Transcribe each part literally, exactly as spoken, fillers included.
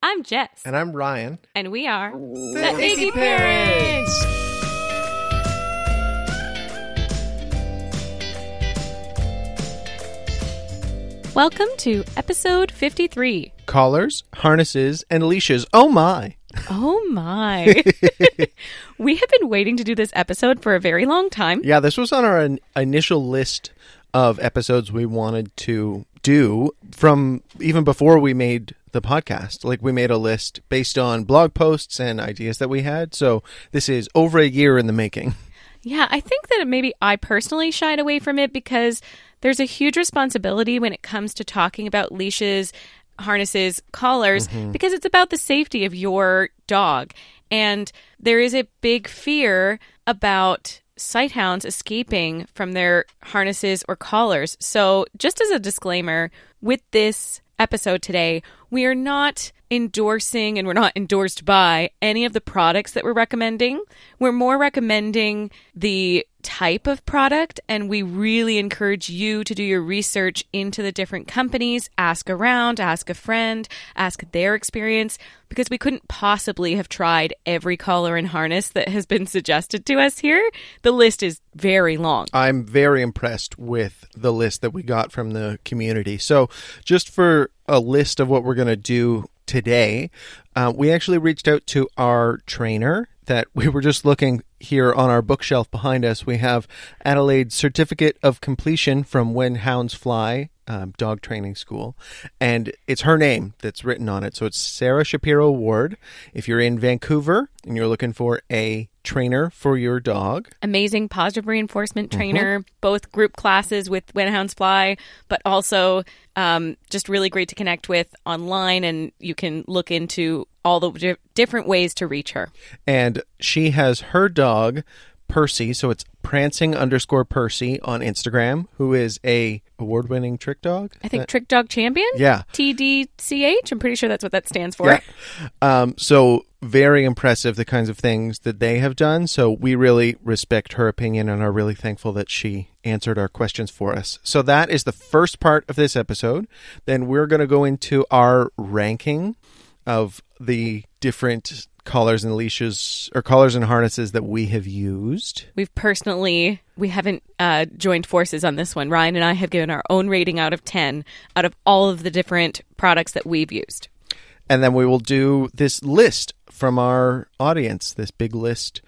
I'm Jess. And I'm Ryan. And we are the, the Iggy Parents. Welcome to episode fifty-three. Collars, harnesses, and leashes. Oh my. Oh my. We have been waiting to do this episode for a very long time. Yeah, this was on our in- initial list of episodes we wanted to do from even before we made the podcast. Like, we made a list based on blog posts and ideas that we had. So this is over a year in the making. Yeah, I think that maybe I personally shied away from it because there's a huge responsibility when it comes to talking about leashes, harnesses, collars, mm-hmm. because it's about the safety of your dog. And there is a big fear about sighthounds escaping from their harnesses or collars. So just as a disclaimer, with this episode today, we are not endorsing and we're not endorsed by any of the products that we're recommending. We're more recommending the type of product, and we really encourage you to do your research into the different companies, ask around, ask a friend, ask their experience, because we couldn't possibly have tried every collar and harness that has been suggested to us here. The list is very long. I'm very impressed with the list that we got from the community. So just for a list of what we're going to do today, uh, we actually reached out to our trainer that we were just looking here on our bookshelf behind us. We have Adelaide's Certificate of Completion from When Hounds Fly, um, dog training school. And it's her name that's written on it. So it's Sarah Shapiro Ward. If you're in Vancouver and you're looking for a trainer for your dog. Amazing positive reinforcement trainer, mm-hmm. both group classes with When Hounds Fly, but also um, just really great to connect with online, and you can look into all the di- different ways to reach her. And she has her dog, Percy, so it's prancing underscore Percy on Instagram, who is a award-winning trick dog. I think uh, Trick Dog Champion? Yeah. T D C H? I'm pretty sure that's what that stands for. Yeah. Um, so very impressive, the kinds of things that they have done. So we really respect her opinion and are really thankful that she answered our questions for us. So that is the first part of this episode. Then we're going to go into our ranking of the different collars and leashes, or collars and harnesses that we have used. We've personally, we haven't uh, joined forces on this one. Ryan and I have given our own rating out of ten out of all of the different products that we've used. And then we will do this list from our audience, this big list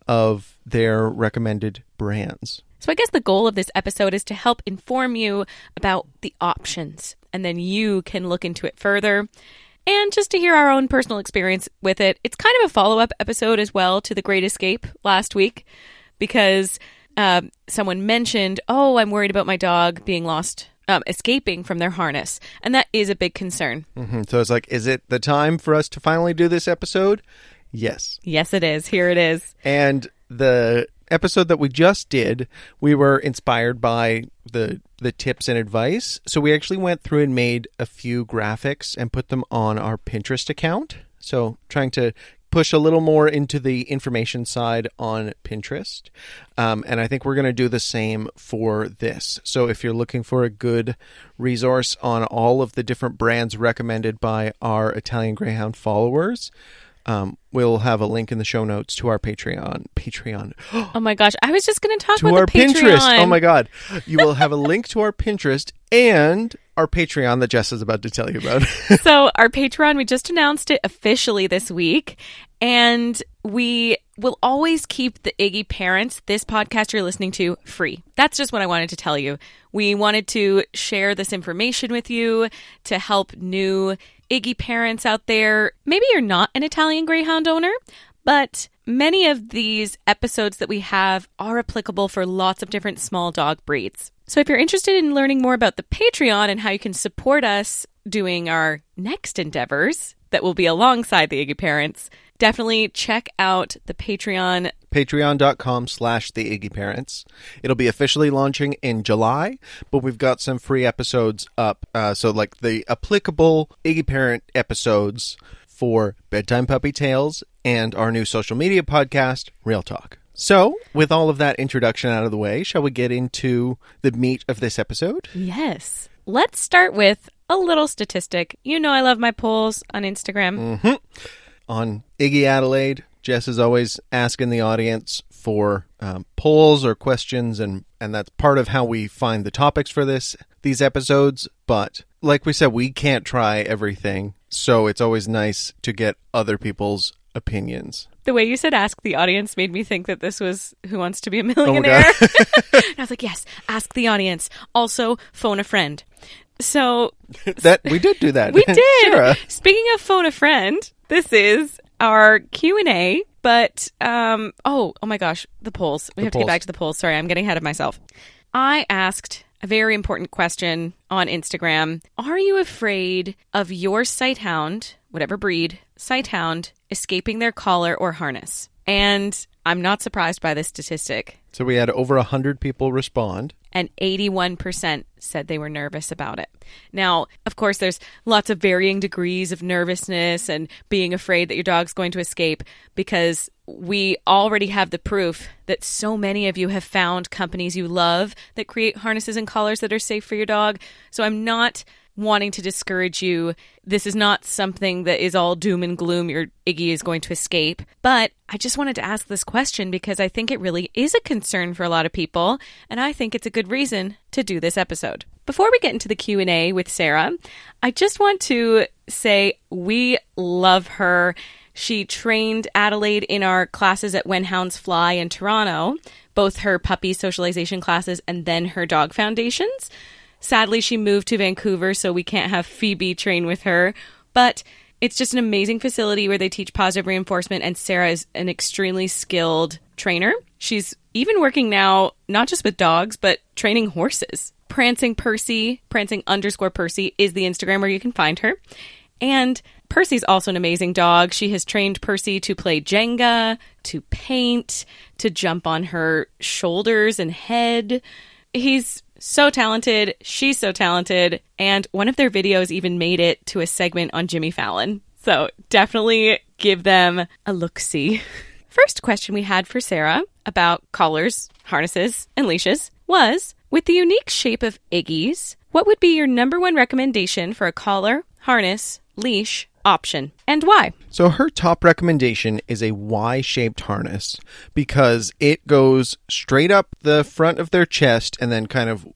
of their recommended brands. So I guess the goal of this episode is to help inform you about the options, and then you can look into it further. And just to hear our own personal experience with it. It's kind of a follow-up episode as well to The Great Escape last week, because um, someone mentioned, oh, I'm worried about my dog being lost, um, escaping from their harness. And that is a big concern. Mm-hmm. So it's like, is it the time for us to finally do this episode? Yes. Yes, it is. Here it is. And the episode that we just did, we were inspired by the the tips and advice. So we actually went through and made a few graphics and put them on our Pinterest account. So trying to push a little more into the information side on Pinterest. Um, and I think we're going to do the same for this. So if you're looking for a good resource on all of the different brands recommended by our Italian Greyhound followers, Um, we'll have a link in the show notes to our Patreon. Patreon. Oh my gosh. I was just going to talk to about our the Patreon. Pinterest. Oh my God. You will have a link to our Pinterest and our Patreon that Jess is about to tell you about. So our Patreon, we just announced it officially this week. And we will always keep the Iggy Parents, this podcast you're listening to, free. That's just what I wanted to tell you. We wanted to share this information with you to help new Iggy parents out there. Maybe you're not an Italian Greyhound owner, but many of these episodes that we have are applicable for lots of different small dog breeds. So if you're interested in learning more about the Patreon and how you can support us doing our next endeavors that will be alongside the Iggy parents, definitely check out the Patreon. Patreon.com slash the Iggy Parents. It'll be officially launching in July, but we've got some free episodes up. Uh, so like the applicable Iggy Parent episodes for Bedtime Puppy Tales and our new social media podcast, Real Talk. So, with all of that introduction out of the way, shall we get into the meat of this episode? Yes. Let's start with a little statistic. You know I love my polls on Instagram. Mm-hmm. On Iggy Adelaide, Jess is always asking the audience for um, polls or questions, and, and that's part of how we find the topics for this these episodes. But like we said, we can't try everything, so it's always nice to get other people's opinions. The way you said ask the audience made me think that this was Who Wants to Be a Millionaire. Oh and I was like, yes, ask the audience. Also, phone a friend. So that we did do that. We did. Sarah. Speaking of phone a friend, this is our Q and A. But, um, oh, oh my gosh, the polls. We the have polls. to get back to the polls. Sorry, I'm getting ahead of myself. I asked a very important question on Instagram. Are you afraid of your sighthound, whatever breed, sighthound, escaping their collar or harness? And I'm not surprised by this statistic. So we had over one hundred people respond. And eighty-one percent said they were nervous about it. Now, of course, there's lots of varying degrees of nervousness and being afraid that your dog's going to escape, because we already have the proof that so many of you have found companies you love that create harnesses and collars that are safe for your dog. So I'm not wanting to discourage you. This is not something that is all doom and gloom. Your Iggy is going to escape. But I just wanted to ask this question because I think it really is a concern for a lot of people, and I think it's a good reason to do this episode. Before we get into the Q and A with Sarah, I just want to say we love her. She trained Adelaide in our classes at When Hounds Fly in Toronto, both her puppy socialization classes and then her dog foundations. Sadly, she moved to Vancouver, so we can't have Phoebe train with her. But it's just an amazing facility where they teach positive reinforcement, and Sarah is an extremely skilled trainer. She's even working now, not just with dogs, but training horses. Prancing Percy, prancing underscore Percy is the Instagram where you can find her. And Percy's also an amazing dog. She has trained Percy to play Jenga, to paint, to jump on her shoulders and head. He's so talented. She's so talented. And one of their videos even made it to a segment on Jimmy Fallon. So definitely give them a look-see. First question we had for Sarah about collars, harnesses, and leashes was, with the unique shape of Iggy's, what would be your number one recommendation for a collar, harness, leash option, and why? So her top recommendation is a Y-shaped harness because it goes straight up the front of their chest and then kind of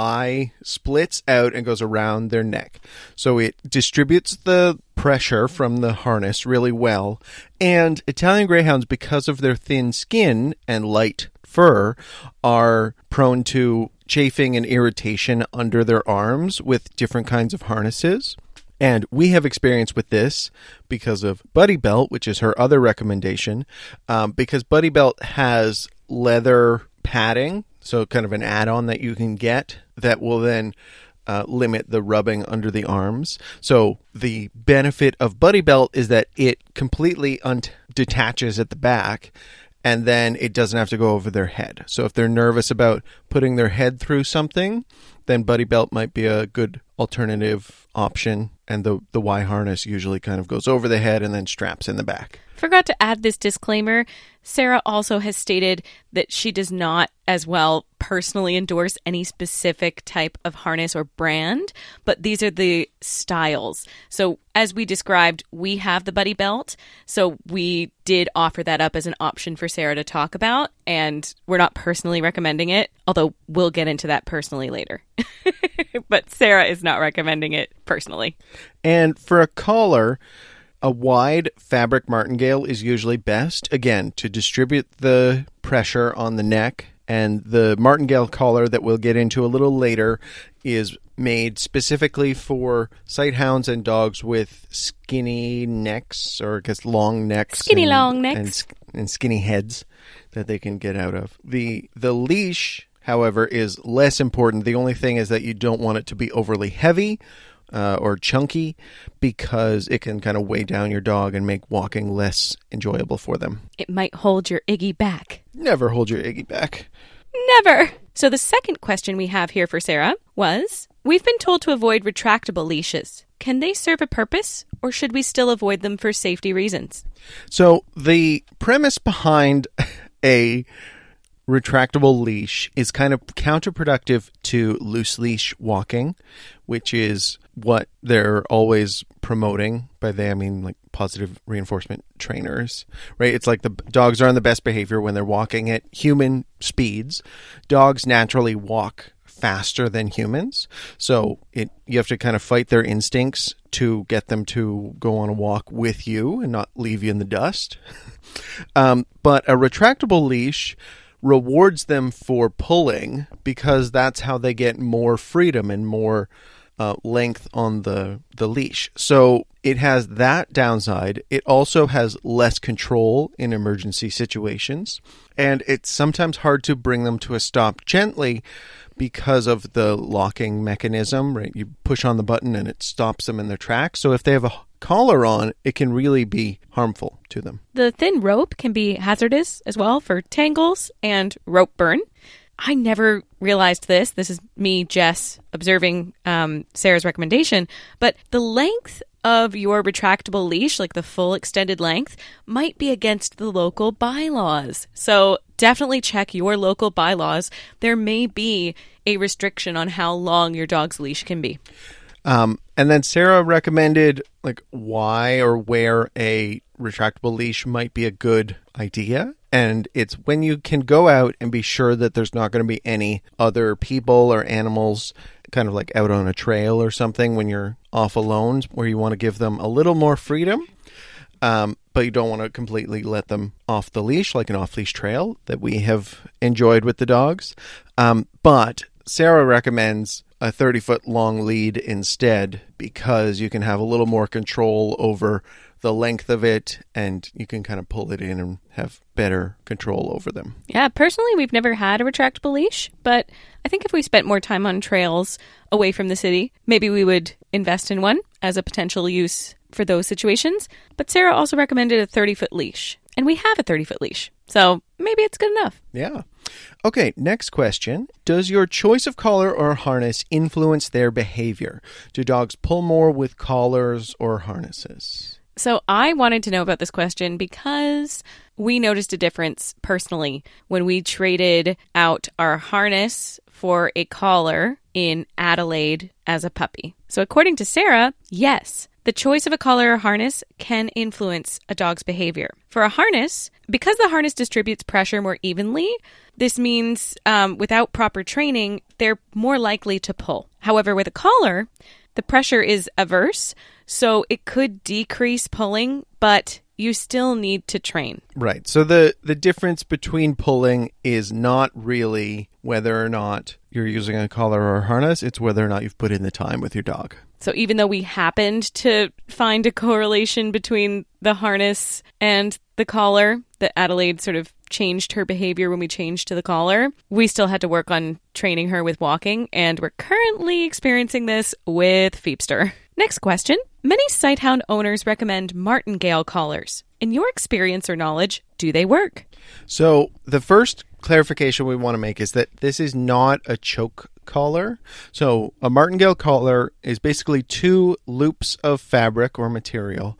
Y splits out and goes around their neck. So it distributes the pressure from the harness really well. And Italian Greyhounds, because of their thin skin and light fur, are prone to chafing and irritation under their arms with different kinds of harnesses. And we have experience with this because of Buddy Belt, which is her other recommendation, um, because Buddy Belt has leather padding, so kind of an add-on that you can get that will then uh, limit the rubbing under the arms. So the benefit of Buddy Belt is that it completely un- detaches at the back, and then it doesn't have to go over their head. So if they're nervous about putting their head through something, then Buddy Belt might be a good alternative option. And the, the Y harness usually kind of goes over the head and then straps in the back. Forgot to add this disclaimer. Sarah also has stated that she does not as well personally endorse any specific type of harness or brand, but these are the styles. So as we described, we have the Buddy Belt, so we did offer that up as an option for Sarah to talk about, and we're not personally recommending it, although we'll get into that personally later. But Sarah is not recommending it personally. And for a collar, a wide fabric martingale is usually best, again, to distribute the pressure on the neck. And the martingale collar that we'll get into a little later is made specifically for sighthounds and dogs with skinny necks, or I guess long necks. Skinny and, long necks. And, and skinny heads that they can get out of. The the leash, however, is less important. The only thing is that you don't want it to be overly heavy uh, or chunky, because it can kind of weigh down your dog and make walking less enjoyable for them. It might hold your Iggy back. Never hold your Iggy back. Never. So the second question we have here for Sarah was, we've been told to avoid retractable leashes. Can they serve a purpose, or should we still avoid them for safety reasons? So the premise behind a retractable leash is kind of counterproductive to loose leash walking, which is what they're always promoting. By they, I mean like positive reinforcement trainers, right? It's like the dogs are on the best behavior when they're walking at human speeds. Dogs naturally walk faster than humans. So it you have to kind of fight their instincts to get them to go on a walk with you and not leave you in the dust. um, but a retractable leash rewards them for pulling because that's how they get more freedom and more uh, length on the, the leash. So it has that downside. It also has less control in emergency situations. And it's sometimes hard to bring them to a stop gently because of the locking mechanism, right? You push on the button and it stops them in their tracks. So if they have a collar on, it can really be harmful to them. The thin rope can be hazardous as well for tangles and rope burn. I never realized this. This is me, Jess, observing um, Sarah's recommendation. But the length of your retractable leash, like the full extended length, might be against the local bylaws. So definitely check your local bylaws. There may be a restriction on how long your dog's leash can be. Um, and then Sarah recommended like why or where a retractable leash might be a good idea. And it's when you can go out and be sure that there's not going to be any other people or animals kind of like out on a trail or something when you're off alone, where you want to give them a little more freedom. Um, but you don't want to completely let them off the leash, like an off-leash trail that we have enjoyed with the dogs. Um, but Sarah recommends a thirty-foot long lead instead because you can have a little more control over the length of it and you can kind of pull it in and have better control over them. Yeah, personally, we've never had a retractable leash, but I think if we spent more time on trails away from the city, maybe we would invest in one as a potential use for those situations. But Sarah also recommended a thirty-foot leash, and we have a thirty-foot leash, so maybe it's good enough. Yeah. Okay, next question. Does your choice of collar or harness influence their behavior? Do dogs pull more with collars or harnesses? So I wanted to know about this question because we noticed a difference personally when we traded out our harness for a collar in Adelaide as a puppy. So according to Sarah, yes, the choice of a collar or harness can influence a dog's behavior. For a harness, because the harness distributes pressure more evenly, this means um, without proper training, they're more likely to pull. However, with a collar, the pressure is averse, so it could decrease pulling, but you still need to train. Right. So the, the difference between pulling is not really whether or not you're using a collar or a harness. It's whether or not you've put in the time with your dog. So even though we happened to find a correlation between the harness and the collar, that Adelaide sort of changed her behavior when we changed to the collar, we still had to work on training her with walking, and we're currently experiencing this with Feepster. Next question. Many Sighthound owners recommend martingale collars. In your experience or knowledge, do they work? So the first clarification we want to make is that this is not a choke collar. So a martingale collar is basically two loops of fabric or material,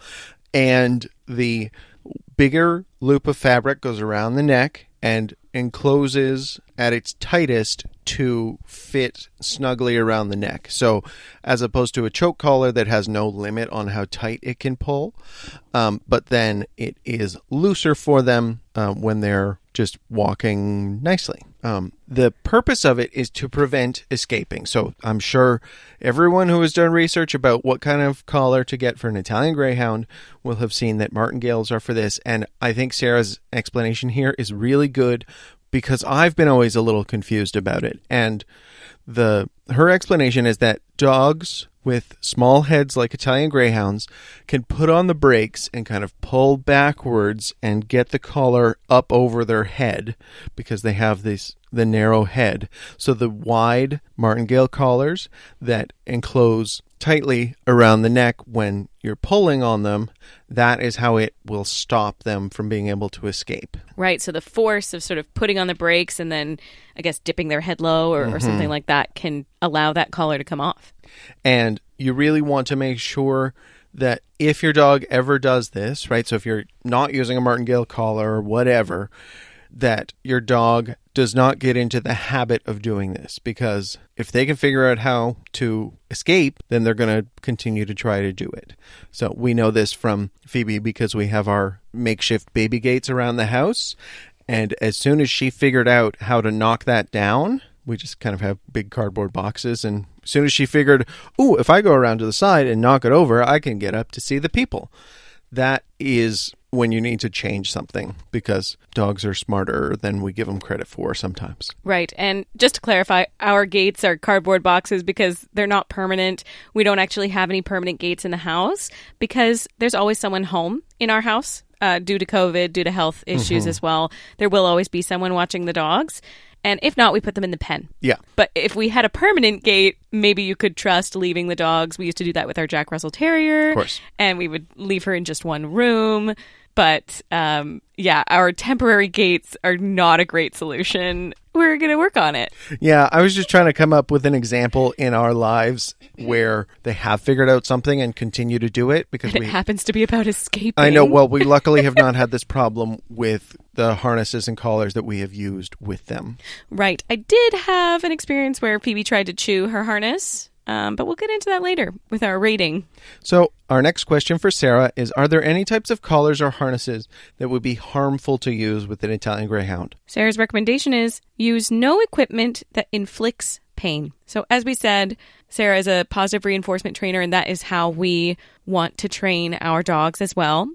and the bigger loop of fabric goes around the neck and encloses at its tightest to fit snugly around the neck. So as opposed to a choke collar that has no limit on how tight it can pull, um, but then it is looser for them uh, when they're just walking nicely. Um, the purpose of it is to prevent escaping. So I'm sure everyone who has done research about what kind of collar to get for an Italian Greyhound will have seen that martingales are for this. And I think Sarah's explanation here is really good because I've been always a little confused about it. And the her explanation is that dogs with small heads like Italian Greyhounds can put on the brakes and kind of pull backwards and get the collar up over their head because they have this the narrow head. So the wide martingale collars that enclose tightly around the neck when you're pulling on them, that is how it will stop them from being able to escape. Right, so the force of sort of putting on the brakes and then, I guess, dipping their head low or, mm-hmm. or something like that can allow that collar to come off. And you really want to make sure that if your dog ever does this, right, so if you're not using a martingale collar or whatever, that your dog does not get into the habit of doing this, because if they can figure out how to escape, then they're going to continue to try to do it. So we know this from Phoebe because we have our makeshift baby gates around the house. And as soon as she figured out how to knock that down, we just kind of have big cardboard boxes. And as soon as she figured, oh, if I go around to the side and knock it over, I can get up to see the people. That is when you need to change something, because dogs are smarter than we give them credit for sometimes. Right. And just to clarify, our gates are cardboard boxes because they're not permanent. We don't actually have any permanent gates in the house because there's always someone home in our house uh, due to COVID, due to health issues mm-hmm. as well. There will always be someone watching the dogs. And if not, we put them in the pen. Yeah. But if we had a permanent gate, maybe you could trust leaving the dogs. We used to do that with our Jack Russell Terrier. Of course. And we would leave her in just one room. But um, yeah, our temporary gates are not a great solution. We're going to work on it. Yeah, I was just trying to come up with an example in our lives where they have figured out something and continue to do it. Because and we, it happens to be about escaping. I know. Well, we luckily have not had this problem with the harnesses and collars that we have used with them. Right. I did have an experience where Phoebe tried to chew her harness. Um, but we'll get into that later with our rating. So our next question for Sarah is, are there any types of collars or harnesses that would be harmful to use with an Italian Greyhound? Sarah's recommendation is use no equipment that inflicts pain. So as we said, Sarah is a positive reinforcement trainer, and that is how we want to train our dogs as well.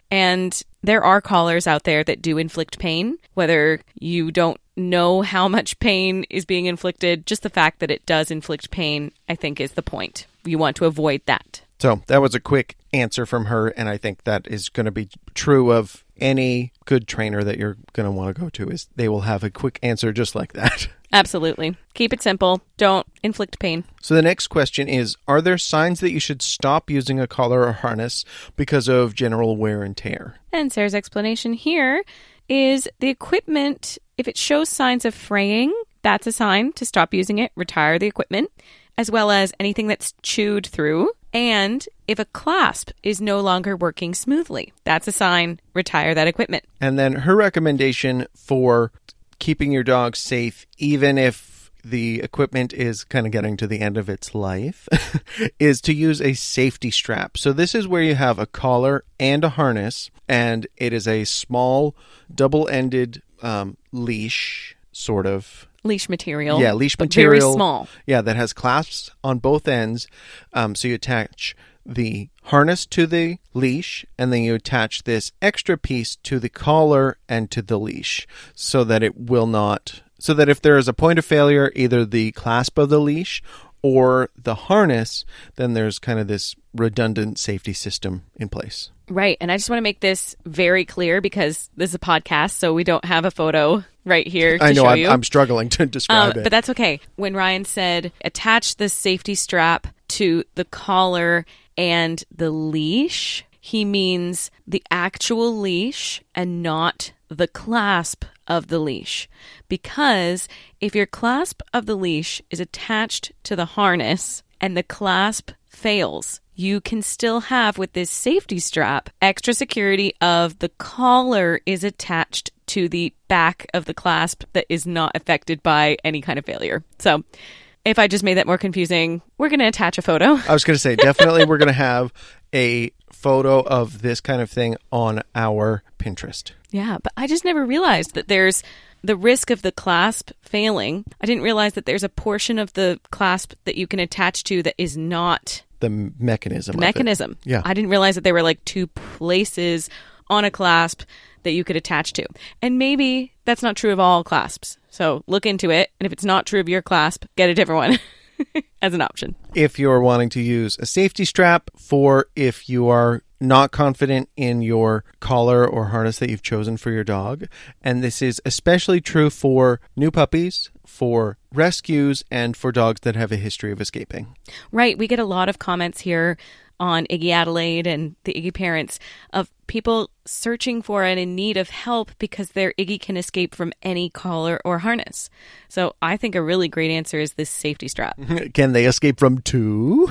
And there are collars out there that do inflict pain, whether you don't know how much pain is being inflicted. Just the fact that it does inflict pain, I think, is the point. You want to avoid that. So that was a quick answer from her, and I think that is going to be true of any good trainer that you're going to want to go to. Is they will have a quick answer just like that. Absolutely. Keep it simple. Don't inflict pain. So the next question is, are there signs that you should stop using a collar or harness because of general wear and tear? And Sarah's explanation here is the equipment, if it shows signs of fraying, that's a sign to stop using it, retire the equipment, as well as anything that's chewed through. And if a clasp is no longer working smoothly, that's a sign, retire that equipment. And then her recommendation for keeping your dog safe, even if the equipment is kind of getting to the end of its life, is to use a safety strap. So this is where you have a collar and a harness, and it is a small double-ended um, leash, sort of. Leash material. Yeah, leash material. Very small. Yeah, that has clasps on both ends. Um, so you attach the harness to the leash, and then you attach this extra piece to the collar and to the leash so that it will not, so that if there is a point of failure, either the clasp of the leash or the harness, then there's kind of this redundant safety system in place. Right. And I just want to make this very clear because this is a podcast, so we don't have a photo right here to I know, show I'm, you. I'm struggling to describe um, it. But that's okay. When Ryan said attach the safety strap to the collar and the leash, he means the actual leash and not the clasp of the leash. Because if your clasp of the leash is attached to the harness and the clasp fails, you can still have, with this safety strap, extra security of the collar is attached to the back of the clasp that is not affected by any kind of failure. So if I just made that more confusing, we're going to attach a photo. I was going to say, definitely we're going to have a photo of this kind of thing on our Pinterest. Yeah, but I just never realized that there's the risk of the clasp failing. I didn't realize that there's a portion of the clasp that you can attach to that is not the mechanism. The mechanism. It. Yeah. I didn't realize that there were like two places on a clasp that you could attach to. And maybe that's not true of all clasps. So look into it. And if it's not true of your clasp, get a different one as an option. If you're wanting to use a safety strap for if you are not confident in your collar or harness that you've chosen for your dog. And this is especially true for new puppies, for rescues, and for dogs that have a history of escaping. Right. We get a lot of comments here on Iggy Adelaide and the Iggy parents of people searching for and in need of help because their Iggy can escape from any collar or harness. So I think a really great answer is this safety strap. Can they escape from two?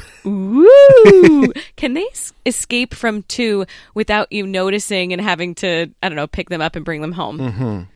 Ooh! Can they s- escape from two without you noticing and having to, I don't know, pick them up and bring them home? Mm-hmm.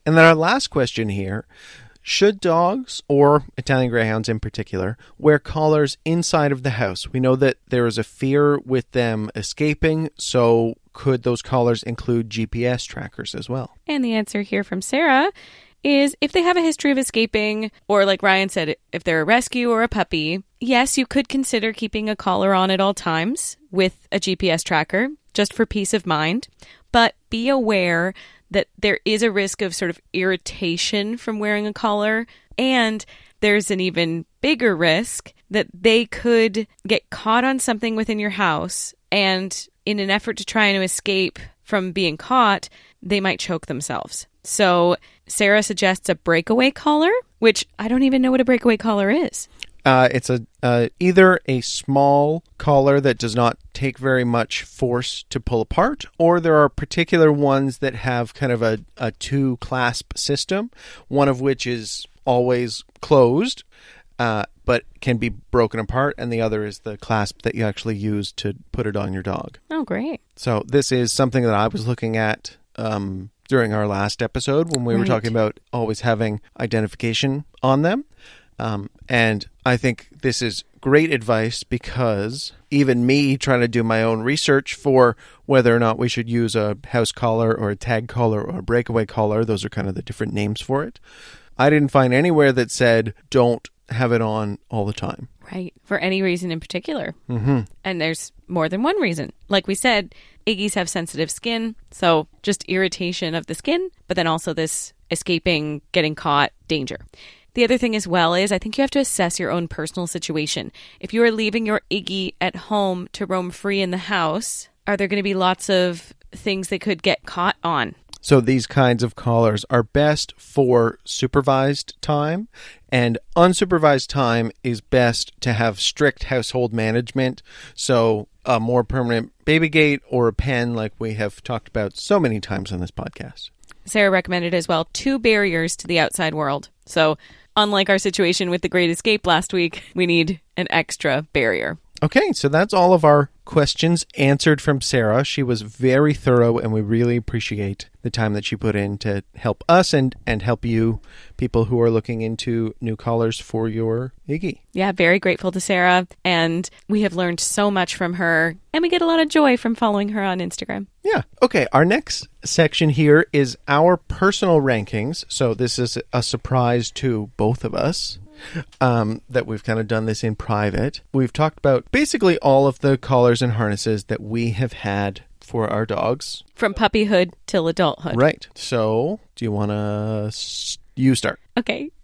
And then our last question here. Should dogs, or Italian Greyhounds in particular, wear collars inside of the house? We know that there is a fear with them escaping, so could those collars include G P S trackers as well? And the answer here from Sarah is if they have a history of escaping, or like Ryan said, if they're a rescue or a puppy, yes, you could consider keeping a collar on at all times with a G P S tracker, just for peace of mind. But be aware that there is a risk of sort of irritation from wearing a collar, and there's an even bigger risk that they could get caught on something within your house, and in an effort to try and escape from being caught, they might choke themselves. So Sarah suggests a breakaway collar, which I don't even know what a breakaway collar is. Uh, it's a uh, either a small collar that does not take very much force to pull apart, or there are particular ones that have kind of a, a two-clasp system, one of which is always closed, uh, but can be broken apart, and the other is the clasp that you actually use to put it on your dog. Oh, great. So this is something that I was looking at um, during our last episode when we right. were talking about always having identification on them. Um, and I think this is great advice because even me trying to do my own research for whether or not we should use a house collar or a tag collar or a breakaway collar, those are kind of the different names for it. I didn't find anywhere that said don't have it on all the time. Right. For any reason in particular. Mm-hmm. And there's more than one reason. Like we said, Iggies have sensitive skin, so just irritation of the skin, but then also this escaping, getting caught danger. The other thing as well is I think you have to assess your own personal situation. If you are leaving your Iggy at home to roam free in the house, are there going to be lots of things they could get caught on? So these kinds of collars are best for supervised time, and unsupervised time is best to have strict household management. So a more permanent baby gate or a pen like we have talked about so many times on this podcast. Sarah recommended as well two barriers to the outside world. So unlike our situation with the Great Escape last week, we need an extra barrier. Okay, so that's all of our questions answered from Sarah. She was very thorough, and we really appreciate the time that she put in to help us and, and help you, people who are looking into new collars for your Iggy. Yeah, very grateful to Sarah, and we have learned so much from her, and we get a lot of joy from following her on Instagram. Yeah. Okay, our next section here is our personal rankings. So this is a surprise to both of us. Um, that we've kind of done this in private. We've talked about basically all of the collars and harnesses that we have had for our dogs. From puppyhood till adulthood. Right. So, do you want to... S- you start. Okay.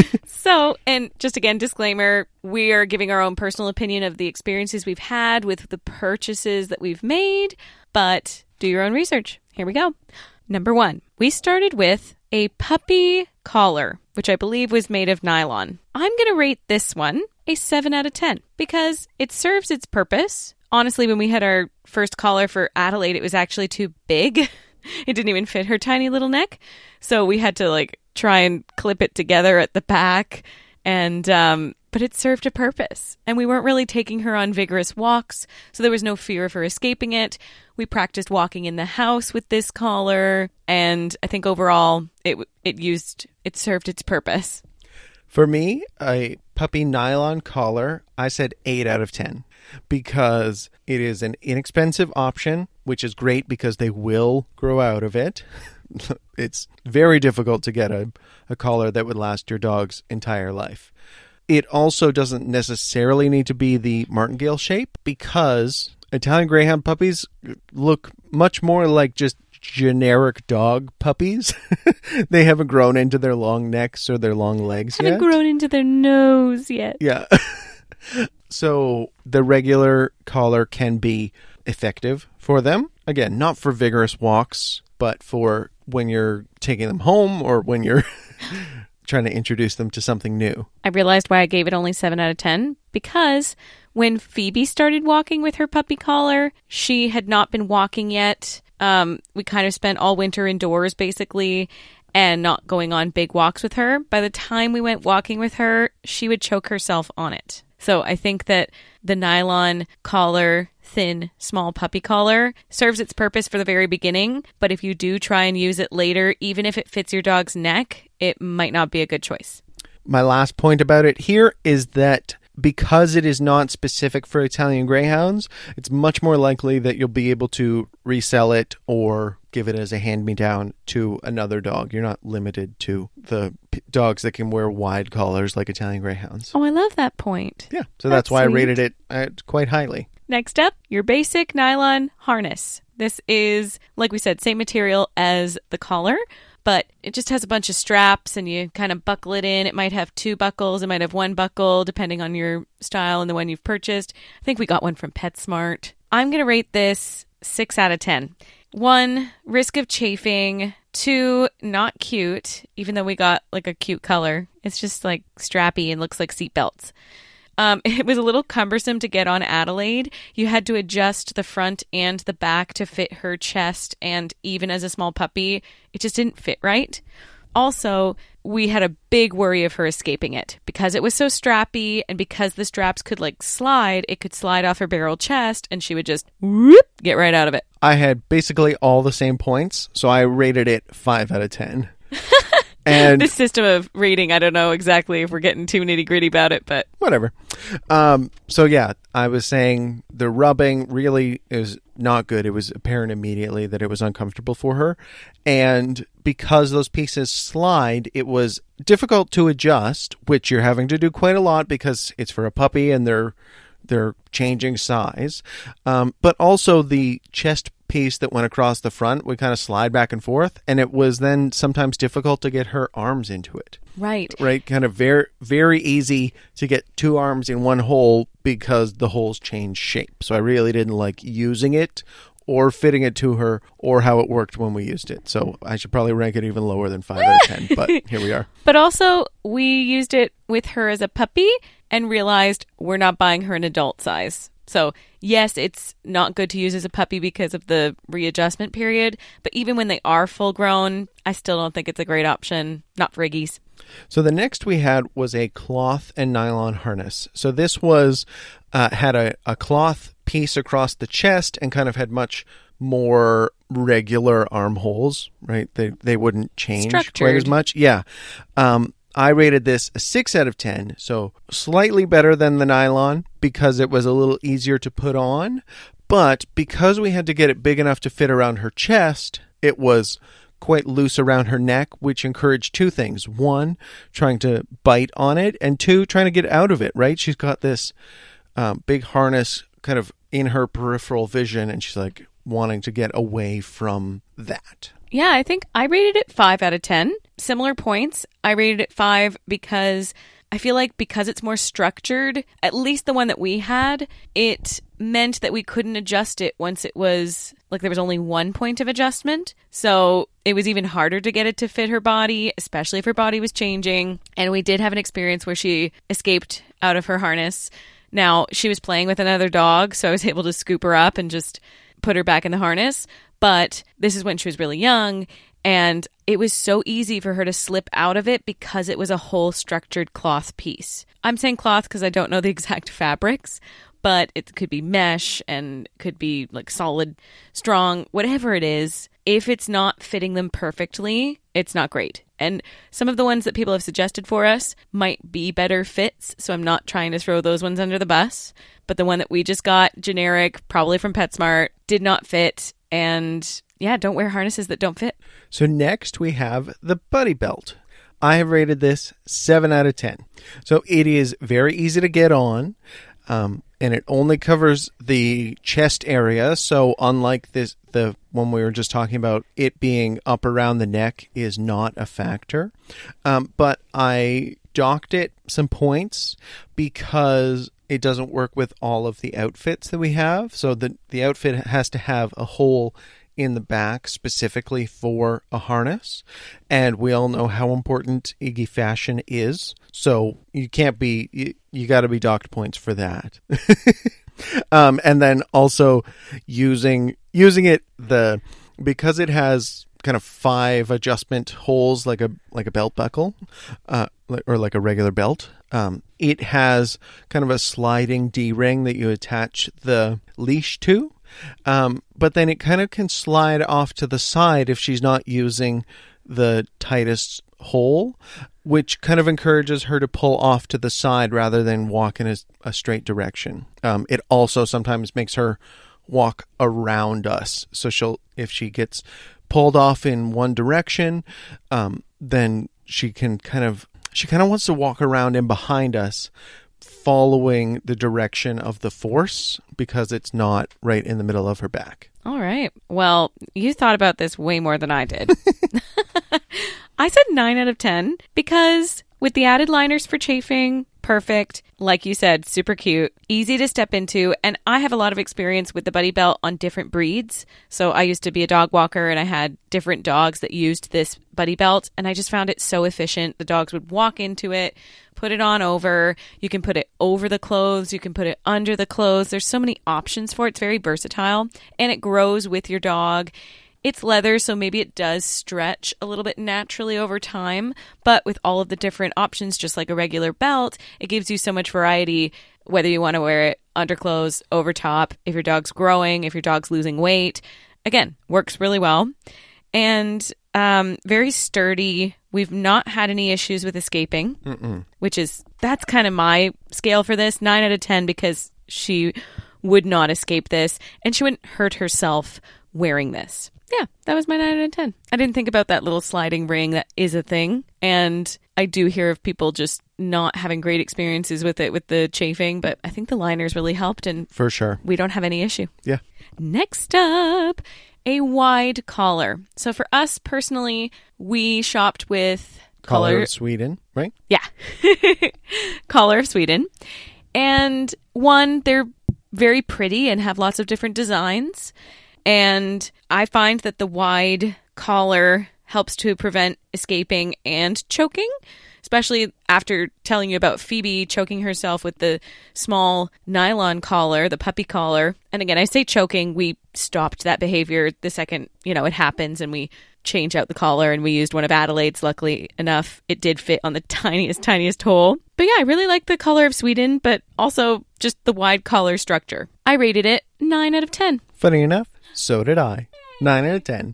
So, and just again, disclaimer, we are giving our own personal opinion of the experiences we've had with the purchases that we've made, but do your own research. Here we go. Number one, we started with a puppy collar, which I believe was made of nylon. I'm going to rate this one a seven out of ten because it serves its purpose. Honestly, when we had our first collar for Adelaide, it was actually too big. It didn't even fit her tiny little neck. So we had to like try and clip it together at the back. And, um, but it served a purpose. And we weren't really taking her on vigorous walks, so there was no fear of her escaping it. We practiced walking in the house with this collar, and I think overall it it used it served its purpose. For me, a puppy nylon collar, I said eight out of ten because it is an inexpensive option, which is great because they will grow out of it. It's very difficult to get a, a collar that would last your dog's entire life. It also doesn't necessarily need to be the martingale shape because Italian Greyhound puppies look much more like just generic dog puppies. They haven't grown into their long necks or their long legs haven't yet. Haven't grown into their nose yet. Yeah. So the regular collar can be effective for them. Again, not for vigorous walks, but for when you're taking them home or when you're trying to introduce them to something new. I realized why I gave it only seven out of ten, because when Phoebe started walking with her puppy collar, she had not been walking yet. Um, we kind of spent all winter indoors, basically, and not going on big walks with her. By the time we went walking with her, she would choke herself on it. So I think that the nylon collar, thin, small puppy collar serves its purpose for the very beginning. But if you do try and use it later, even if it fits your dog's neck, it might not be a good choice. My last point about it here is that because it is not specific for Italian Greyhounds, it's much more likely that you'll be able to resell it or give it as a hand-me-down to another dog. You're not limited to the p- dogs that can wear wide collars like Italian Greyhounds. Oh, I love that point. Yeah, so that's, That's why sweet. I rated it uh, quite highly. Next up, your basic nylon harness. This is, like we said, same material as the collar, but it just has a bunch of straps and you kind of buckle it in. It might have two buckles. It might have one buckle, depending on your style and the one you've purchased. I think we got one from PetSmart. I'm going to rate this six out of ten. One, risk of chafing. Two, not cute, even though we got like a cute color. It's just like strappy and looks like seatbelts. Um, it was a little cumbersome to get on Adelaide. You had to adjust the front and the back to fit her chest, and even as a small puppy, it just didn't fit right. Also, we had a big worry of her escaping it. Because it was so strappy, and because the straps could like slide, it could slide off her barrel chest, and she would just whoop, get right out of it. I had basically all the same points, so I rated it five out of ten. And this system of rating, I don't know exactly if we're getting too nitty gritty about it, but whatever. Um, so yeah, I was saying the rubbing really is not good. It was apparent immediately that it was uncomfortable for her. And because those pieces slide, it was difficult to adjust, which you're having to do quite a lot because it's for a puppy and they're they're changing size. Um, but also the chest piece that went across the front would kind of slide back and forth, and it was then sometimes difficult to get her arms into it. Right. Right. Kind of very, very easy to get two arms in one hole because the holes change shape. So I really didn't like using it or fitting it to her or how it worked when we used it. So I should probably rank it even lower than five out of ten, but here we are. But also, we used it with her as a puppy and realized we're not buying her an adult size. So yes, it's not good to use as a puppy because of the readjustment period, but even when they are full grown, I still don't think it's a great option. Not for Iggy's. So the next we had was a cloth and nylon harness. So this was uh, had a, a cloth piece across the chest and kind of had much more regular armholes, right? They they wouldn't change quite as much. Yeah. Um, I rated this a six out of ten, so slightly better than the nylon because it was a little easier to put on. But because we had to get it big enough to fit around her chest, it was quite loose around her neck, which encouraged two things. One, trying to bite on it, and two, trying to get out of it, right? She's got this um, big harness kind of in her peripheral vision, and she's like wanting to get away from that. Yeah, I think I rated it five out of ten. Similar points. I rated it five because I feel like because it's more structured, at least the one that we had, it meant that we couldn't adjust it once it was, like there was only one point of adjustment. So it was even harder to get it to fit her body, especially if her body was changing. And we did have an experience where she escaped out of her harness. Now, she was playing with another dog, so I was able to scoop her up and just put her back in the harness. But this is when she was really young, and it was so easy for her to slip out of it because it was a whole structured cloth piece. I'm saying cloth because I don't know the exact fabrics, but it could be mesh and could be like solid, strong, whatever it is. If it's not fitting them perfectly, it's not great. And some of the ones that people have suggested for us might be better fits, so I'm not trying to throw those ones under the bus. But the one that we just got, generic, probably from PetSmart, did not fit. And yeah, don't wear harnesses that don't fit. So next we have the Buddy Belt. I have rated this seven out of ten. So it is very easy to get on. Um, and it only covers the chest area. So unlike this, the one we were just talking about, it being up around the neck is not a factor. Um, but I docked it some points because it doesn't work with all of the outfits that we have. So the, the outfit has to have a hole in the back specifically for a harness. And we all know how important Iggy fashion is. So you can't be, you, you got to be docked points for that. um, and then also using, using it, the, because it has kind of five adjustment holes like a like a belt buckle uh, or like a regular belt. Um, it has kind of a sliding D-ring that you attach the leash to. Um, but then it kind of can slide off to the side if she's not using the tightest hole, which kind of encourages her to pull off to the side rather than walk in a, a straight direction. Um, it also sometimes makes her walk around us. So she'll, if she gets pulled off in one direction, um, then she can kind of, she kind of wants to walk around in behind us, following the direction of the force because it's not right in the middle of her back. All right. Well, you thought about this way more than I did. I said nine out of ten because with the added liners for chafing, perfect. Like you said, super cute, easy to step into. And I have a lot of experience with the Buddy Belt on different breeds. So I used to be a dog walker and I had different dogs that used this Buddy Belt. And I just found it so efficient. The dogs would walk into it, put it on over. You can put it over the clothes. You can put it under the clothes. There's so many options for it. It's very versatile and it grows with your dog. It's leather, so maybe it does stretch a little bit naturally over time, but with all of the different options, just like a regular belt, it gives you so much variety, whether you want to wear it underclothes, over top, if your dog's growing, if your dog's losing weight. Again, works really well. And um, very sturdy. We've not had any issues with escaping, Mm-mm. which is, that's kind of my scale for this, nine out of ten, because she would not escape this, and she wouldn't hurt herself wearing this. Yeah, that was my nine out of ten. I didn't think about that little sliding ring. That is a thing. And I do hear of people just not having great experiences with it, with the chafing. But I think the liners really helped. And for sure, we don't have any issue. Yeah. Next up, a wide collar. So for us personally, we shopped with Collar Collar of Sweden, right? Yeah. Collar of Sweden. And one, they're very pretty and have lots of different designs. And I find that the wide collar helps to prevent escaping and choking, especially after telling you about Phoebe choking herself with the small nylon collar, the puppy collar. And again, I say choking, we stopped that behavior the second, you know, it happens and we change out the collar and we used one of Adelaide's. Luckily enough, it did fit on the tiniest, tiniest hole. But yeah, I really like the Collar of Sweden, but also just the wide collar structure. I rated it nine out of ten. Funny enough, so did I. nine out of ten.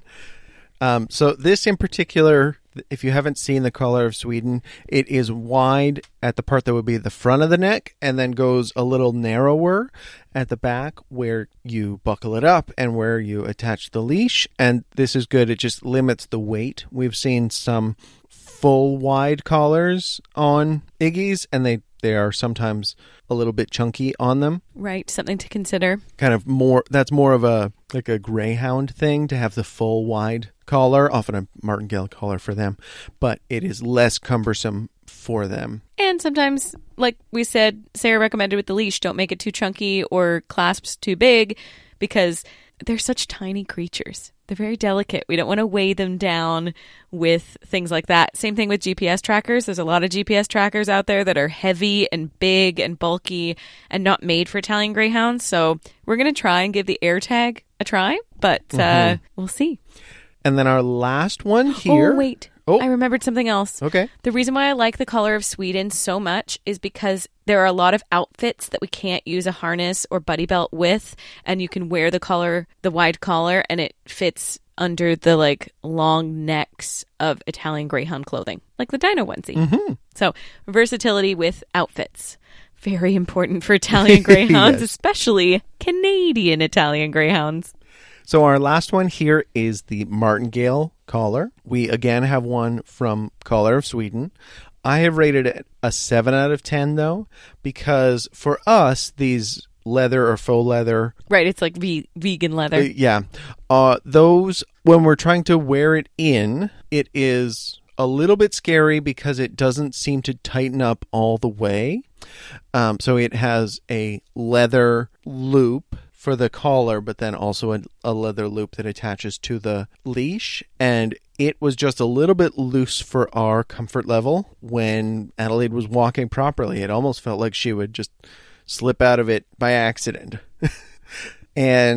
Um, so this in particular, if you haven't seen the Collar of Sweden, it is wide at the part that would be the front of the neck and then goes a little narrower at the back where you buckle it up and where you attach the leash. And this is good. It just limits the weight. We've seen some full wide collars on Iggy's and they, they are sometimes a little bit chunky on them. Right. Something to consider. Kind of more, that's more of a, like a greyhound thing to have the full wide collar, often a martingale collar for them, but it is less cumbersome for them. And sometimes, like we said, Sarah recommended with the leash, don't make it too chunky or clasps too big because they're such tiny creatures. They're very delicate. We don't want to weigh them down with things like that. Same thing with G P S trackers. There's a lot of G P S trackers out there that are heavy and big and bulky and not made for Italian Greyhounds. So we're going to try and give the AirTag a try, but uh, mm-hmm. we'll see. And then our last one here. Oh, wait. Oh. I remembered something else. Okay. The reason why I like the Collar of Sweden so much is because there are a lot of outfits that we can't use a harness or buddy belt with, and you can wear the collar, the wide collar, and it fits under the like long necks of Italian Greyhound clothing, like the Dino onesie. Mm-hmm. So versatility with outfits. Very important for Italian Greyhounds, yes. Especially Canadian Italian Greyhounds. So our last one here is the martingale collar. We again have one from Collar of Sweden. I have rated it a seven out of ten though, because for us, these leather or faux leather. Right, it's like ve- vegan leather. Uh, yeah. Uh, those, when we're trying to wear it in, it is a little bit scary because it doesn't seem to tighten up all the way. Um, so it has a leather loop for the collar, but then also a, a leather loop that attaches to the leash. And it was just a little bit loose for our comfort level when Adelaide was walking properly. It almost felt like she would just slip out of it by accident. And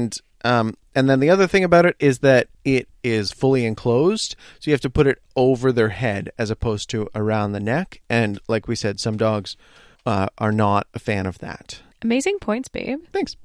Um, and then the other thing about it is that it is fully enclosed. So you have to put it over their head as opposed to around the neck. And like we said, some dogs uh, are not a fan of that. Amazing points, babe. Thanks.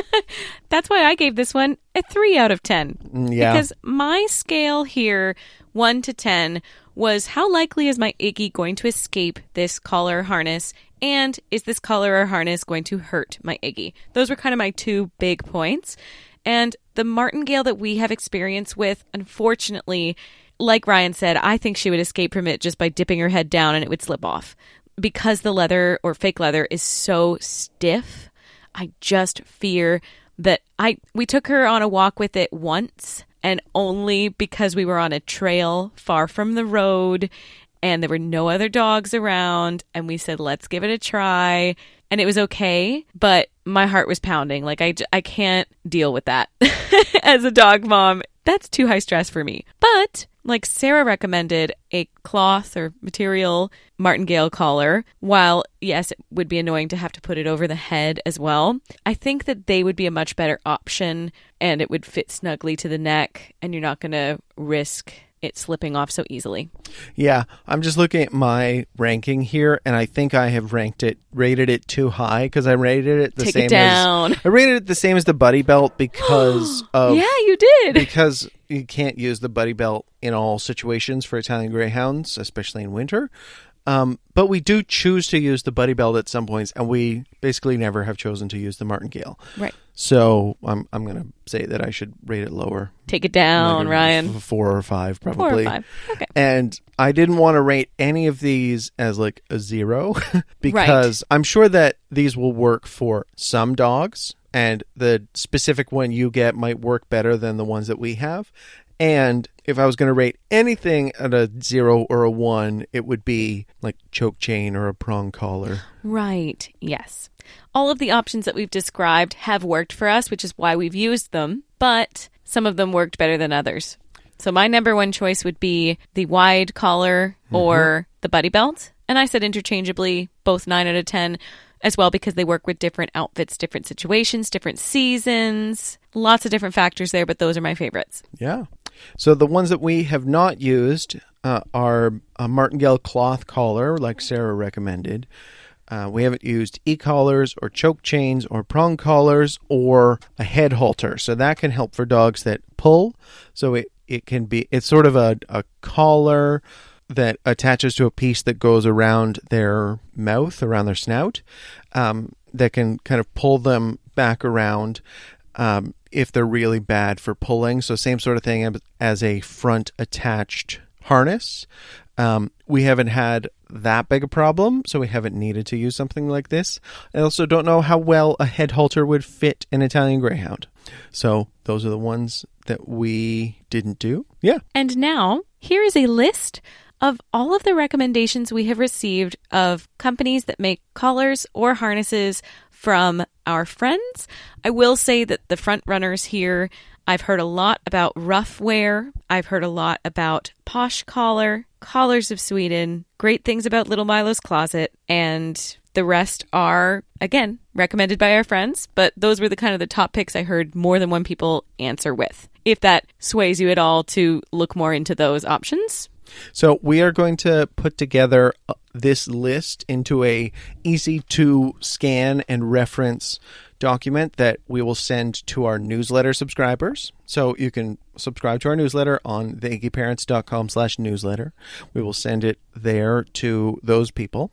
That's why I gave this one a three out of ten. Yeah. Because my scale here, one to ten, was how likely is my Iggy going to escape this collar harness? And is this collar or harness going to hurt my Iggy? Those were kind of my two big points. And the martingale that we have experience with, unfortunately, like Ryan said, I think she would escape from it just by dipping her head down and it would slip off. Because the leather or fake leather is so stiff, I just fear that I we took her on a walk with it once, and only because we were on a trail far from the road and there were no other dogs around, and we said, let's give it a try. And it was okay, but my heart was pounding. Like, I, I can't deal with that as a dog mom. That's too high stress for me. But like Sarah recommended, a cloth or material martingale collar, while yes, it would be annoying to have to put it over the head as well, I think that they would be a much better option, and it would fit snugly to the neck, and you're not going to risk it slipping off so easily. Yeah, I'm just looking at my ranking here, and I think I have ranked it, rated it too high, because I rated it the Take same it down. as I rated it the same as the Buddy Belt because of yeah, you did because you can't use the Buddy Belt in all situations for Italian Greyhounds, especially in winter. Um, but we do choose to use the Buddy Belt at some points, and we basically never have chosen to use the martingale. Right. So I'm I'm going to say that I should rate it lower. Take it down, like a Ryan. f- four or five, probably. Four or five. Okay. And I didn't want to rate any of these as like a zero because right. I'm sure that these will work for some dogs, and the specific one you get might work better than the ones that we have. And if I was going to rate anything at a zero or a one, it would be like choke chain or a prong collar. Right. Yes. All of the options that we've described have worked for us, which is why we've used them, but some of them worked better than others. So my number one choice would be the wide collar or mm-hmm. the Buddy Belt. And I said interchangeably, both nine out of ten as well, because they work with different outfits, different situations, different seasons, lots of different factors there, but those are my favorites. Yeah. So the ones that we have not used uh, are a martingale cloth collar, like Sarah recommended. Uh, we haven't used e-collars or choke chains or prong collars or a head halter. So that can help for dogs that pull. So it, it can be, it's sort of a, a collar that attaches to a piece that goes around their mouth, around their snout, um, that can kind of pull them back around um, if they're really bad for pulling. So same sort of thing as a front attached harness. Um, we haven't had that big a problem, so we haven't needed to use something like this. I also don't know how well a head halter would fit an Italian Greyhound. So those are the ones that we didn't do. Yeah. And now, here is a list of all of the recommendations we have received of companies that make collars or harnesses from our friends. I will say that the front runners here, I've heard a lot about Roughwear. I've heard a lot about Posh Collar, Collars of Sweden, great things about Little Milo's Closet, and the rest are, again, recommended by our friends, but those were the kind of the top picks I heard more than one people answer with. If that sways you at all to look more into those options. So we are going to put together this list into a easy to scan and reference document that we will send to our newsletter subscribers. So you can subscribe to our newsletter on the iggy parents dot com slash newsletter. We will send it there to those people.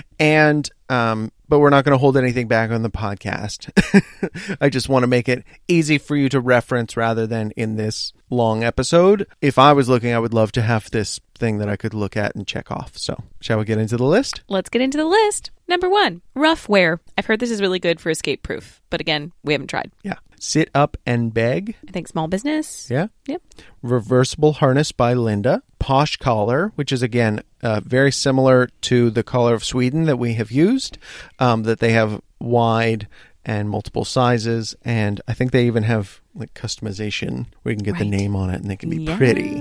And, um, but we're not going to hold anything back on the podcast. I just want to make it easy for you to reference rather than in this long episode. If I was looking, I would love to have this thing that I could look at and check off. So shall we get into the list? Let's get into the list. Number one, Roughwear. I've heard this is really good for escape proof, but again, we haven't tried. Yeah. Sit Up and Beg. I think small business. Yeah. Yep. Reversible Harness by Linda. Posh Collar, which is, again, uh, very similar to the Collar of Sweden that we have used, um, that they have wide and multiple sizes, and I think they even have like customization where you can get right. the name on it and they can be yes. pretty.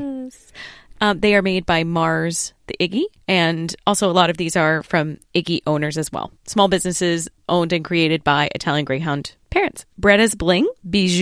Um, they are made by Mars the Iggy, and also a lot of these are from Iggy owners as well. Small businesses owned and created by Italian Greyhound parents. Bretta's Bling, Bijou,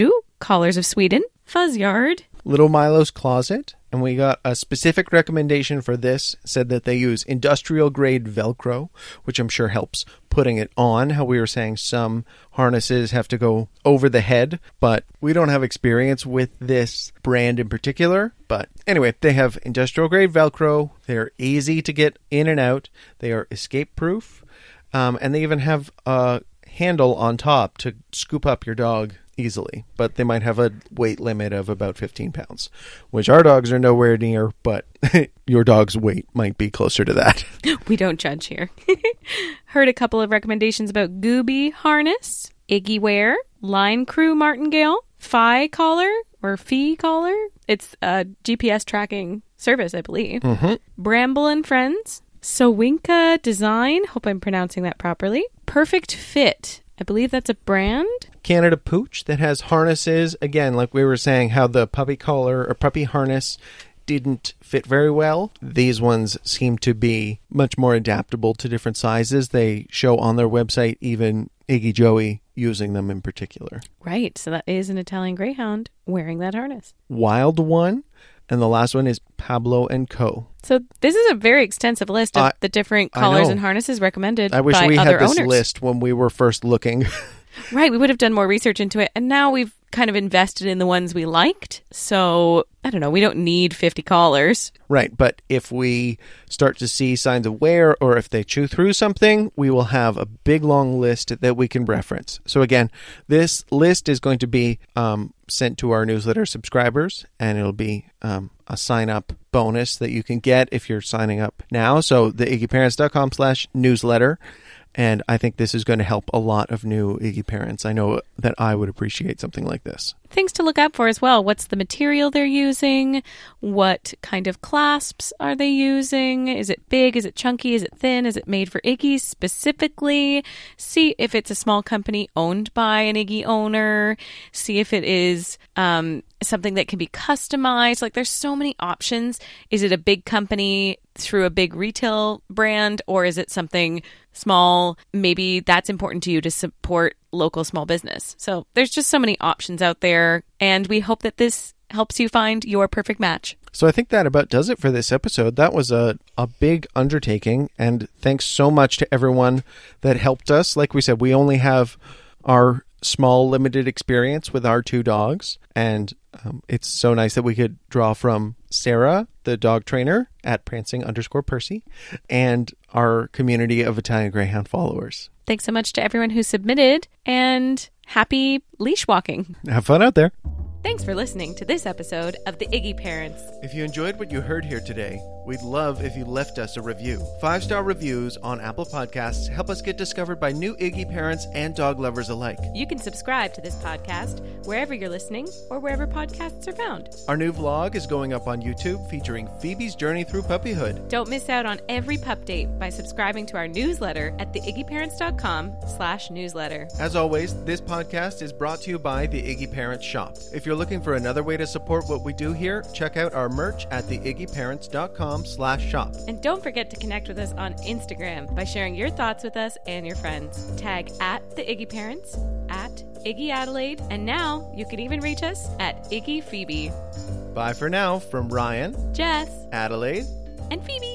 Collars of Sweden, Fuzz Yard, Little Milo's Closet, and we got a specific recommendation for this, said that they use industrial grade Velcro, which I'm sure helps putting it on. How we were saying some harnesses have to go over the head, but we don't have experience with this brand in particular. But anyway, they have industrial grade Velcro. They're easy to get in and out. They are escape proof. Um, and they even have a handle on top to scoop up your dog easily, but they might have a weight limit of about fifteen pounds, which our dogs are nowhere near, but your dog's weight might be closer to that. We don't judge here. Heard a couple of recommendations about Gooby Harness, Iggy Wear, Line Crew Martingale, Fi Collar or Fee Collar. It's a G P S tracking service, I believe. Mm-hmm. Bramble and Friends, Sowinka Design, hope I'm pronouncing that properly. Perfect Fit, I believe that's a brand. Canada Pooch that has harnesses. Again, like we were saying, how the puppy collar or puppy harness didn't fit very well. These ones seem to be much more adaptable to different sizes. They show on their website even Iggy Joey using them in particular. Right, so that is an Italian Greyhound wearing that harness. Wild One, and the last one is Pablo and Co. So this is a very extensive list of I, the different collars and harnesses recommended by I wish other we had this owners. list when we were first looking. Right, we would have done more research into it, and now we've kind of invested in the ones we liked. So, I don't know, we don't need fifty collars. Right, but if we start to see signs of wear or if they chew through something, we will have a big long list that we can reference. So again, this list is going to be um, sent to our newsletter subscribers, and it'll be um, a sign-up bonus that you can get if you're signing up now. So the iggyparents.com slash newsletter. And I think this is going to help a lot of new Iggy parents. I know that I would appreciate something like this. Things to look out for as well. What's the material they're using? What kind of clasps are they using? Is it big? Is it chunky? Is it thin? Is it made for Iggy specifically? See if it's a small company owned by an Iggy owner. See if it is um, something that can be customized. Like, there's so many options. Is it a big company through a big retail brand, or is it something small? Maybe that's important to you to support local small business. So there's just so many options out there, and we hope that this helps you find your perfect match. So I think that about does it for this episode. That was a, a big undertaking, and thanks so much to everyone that helped us. Like we said, we only have our small limited experience with our two dogs, and um, it's so nice that we could draw from Sarah, the dog trainer at prancing underscore Percy, and our community of Italian Greyhound followers. Thanks so much to everyone who submitted, and happy leash walking. Have fun out there. Thanks for listening to this episode of The Iggy Parents. If you enjoyed what you heard here today, we'd love if you left us a review. Five-star reviews on Apple Podcasts help us get discovered by new Iggy parents and dog lovers alike. You can subscribe to this podcast wherever you're listening or wherever podcasts are found. Our new vlog is going up on YouTube featuring Phoebe's journey through puppyhood. Don't miss out on every pup date by subscribing to our newsletter at theiggyparents.com slash newsletter. As always, this podcast is brought to you by the Iggy Parents Shop. If you're looking for another way to support what we do here, check out our merch at theiggyparents.com slash shop. And don't forget to connect with us on Instagram by sharing your thoughts with us and your friends. Tag at the Iggy Parents, at Iggy Adelaide, and now you can even reach us at Iggy Phoebe. Bye for now from Ryan, Jess, Adelaide, and Phoebe.